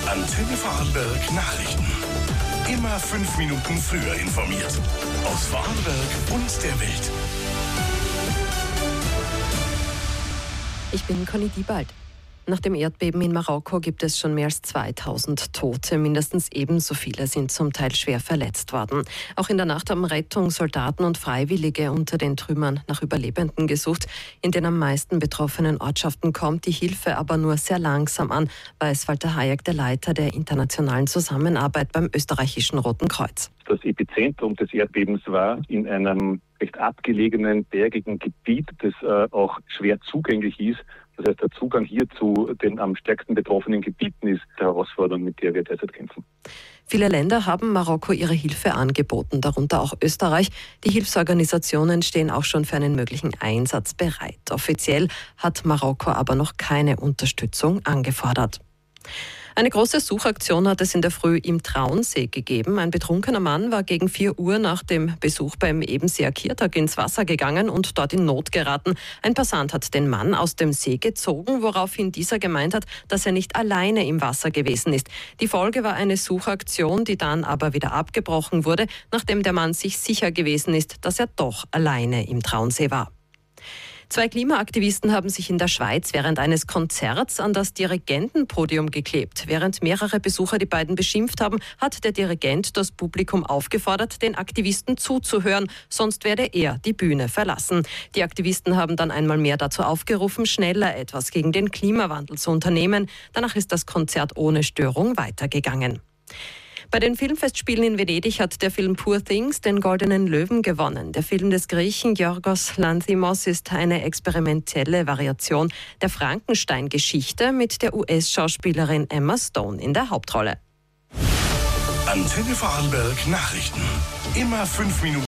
Antenne Vorarlberg Nachrichten. Immer 5 Minuten früher informiert. Aus Vorarlberg und der Welt. Ich bin Conny Diebald. Nach dem Erdbeben in Marokko gibt es schon mehr als 2000 Tote. Mindestens ebenso viele sind zum Teil schwer verletzt worden. Auch in der Nacht haben Rettung, Soldaten und Freiwillige unter den Trümmern nach Überlebenden gesucht. In den am meisten betroffenen Ortschaften kommt die Hilfe aber nur sehr langsam an, weiß Walter Hayek, der Leiter der internationalen Zusammenarbeit beim österreichischen Roten Kreuz. Das Epizentrum des Erdbebens war in einem recht abgelegenen, bergigen Gebiet, das auch schwer zugänglich ist. Das heißt, der Zugang hier zu den am stärksten betroffenen Gebieten ist die Herausforderung, mit der wir derzeit kämpfen. Viele Länder haben Marokko ihre Hilfe angeboten, darunter auch Österreich. Die Hilfsorganisationen stehen auch schon für einen möglichen Einsatz bereit. Offiziell hat Marokko aber noch keine Unterstützung angefordert. Eine große Suchaktion hat es in der Früh im Traunsee gegeben. Ein betrunkener Mann war gegen 4 Uhr nach dem Besuch beim Ebenseer Kirtag ins Wasser gegangen und dort in Not geraten. Ein Passant hat den Mann aus dem See gezogen, woraufhin dieser gemeint hat, dass er nicht alleine im Wasser gewesen ist. Die Folge war eine Suchaktion, die dann aber wieder abgebrochen wurde, nachdem der Mann sich sicher gewesen ist, dass er doch alleine im Traunsee war. 2 Klimaaktivisten haben sich in der Schweiz während eines Konzerts an das Dirigentenpodium geklebt. Während mehrere Besucher die beiden beschimpft haben, hat der Dirigent das Publikum aufgefordert, den Aktivisten zuzuhören, sonst werde er die Bühne verlassen. Die Aktivisten haben dann einmal mehr dazu aufgerufen, schneller etwas gegen den Klimawandel zu unternehmen. Danach ist das Konzert ohne Störung weitergegangen. Bei den Filmfestspielen in Venedig hat der Film Poor Things den Goldenen Löwen gewonnen. Der Film des Griechen Yorgos Lanthimos ist eine experimentelle Variation der Frankenstein-Geschichte mit der US-Schauspielerin Emma Stone in der Hauptrolle. Antenne Vorarlberg Nachrichten. Immer 5 Minuten.